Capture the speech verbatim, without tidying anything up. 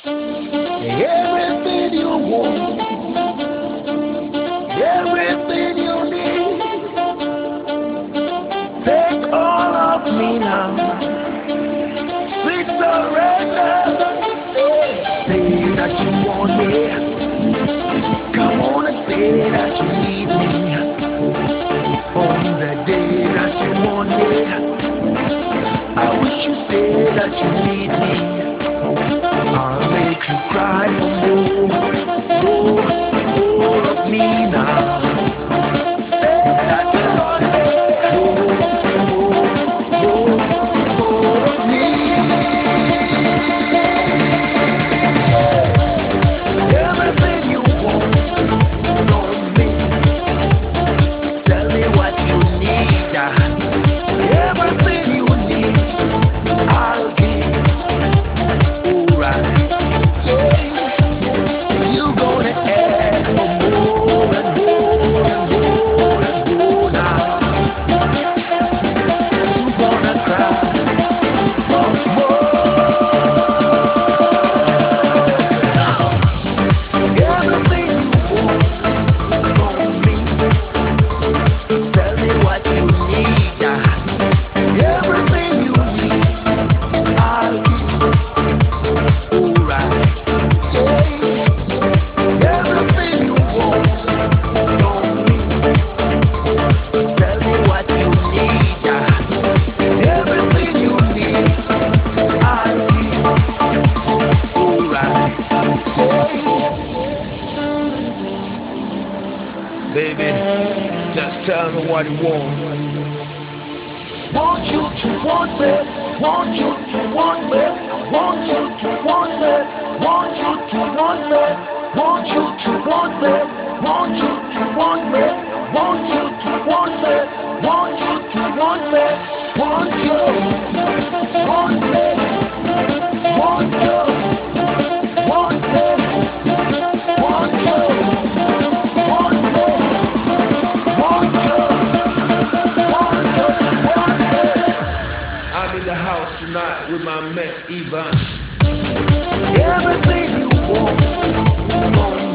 Everything you want, everything you need, take all of me now. Sweet surrender. Say that you want me. Come on and say that you need me. On the day that you want me, I wish you say that you need me. I'll make you cry for more, more, more of me now. Say that you want me. More, more, more, more of me. Everything you want from me. Tell me what you need. Everything you need, I'll give. Alright. You gonna ask for more and more and more and more now. You gonna cry for more. Everything you want from me. Tell me what you need. Everything you need, I'll give. Alright. Everything you want from me. Tell me what you need. Everything you need, I'll give. Alright. Baby, just tell me what you want. Want you to want me, want you to want me, want you to want me, want you to want me, want you to want me, want you to want me, want you to want me, want you to want me, want you, want me, want you, want me, want you, want me, want you, want you, want me. I'm in the house tonight with my man Ivan. Everything you want from